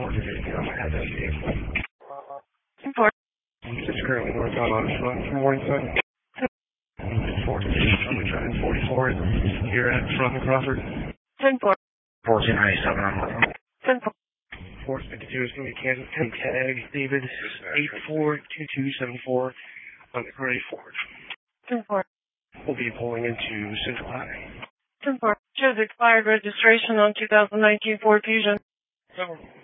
Ford is had that vehicle. Ford. It's currently northbound on front from Morningside. Ford is driving 44. You're at front of Crawford. 10-4. 1497 on the 10-4. 452 is going to be Kansas 10 tag. David 842274 on the Gray Ford. 10-4. We'll be pulling into Central High. 10-4. Shows expired registration on 2019 Ford Fusion. 7.